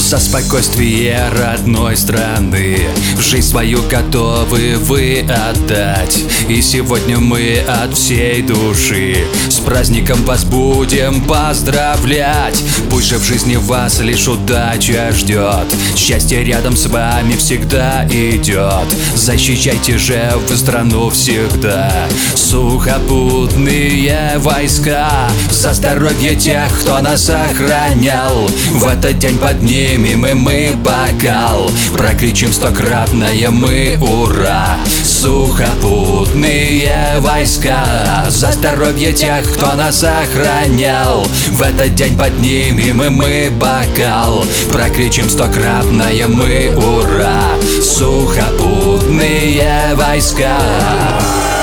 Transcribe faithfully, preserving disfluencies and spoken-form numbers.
За спокойствие родной страны. Жизнь свою готовы вы отдать. И сегодня мы от всей души с праздником вас будем поздравлять. Пусть же в жизни вас лишь удача ждет, счастье рядом с вами всегда идет. Защищайте же вы страну всегда. Сухопутные войска, за здоровье тех, кто нас охранял. В этот день поднимем и мы бокал, прокричим стократное мы ура. Сухопутные войска, за здоровье тех, кто нас охранял. В этот день поднимем и мы бокал, прокричим стократное мы ура. Сухопутные войска.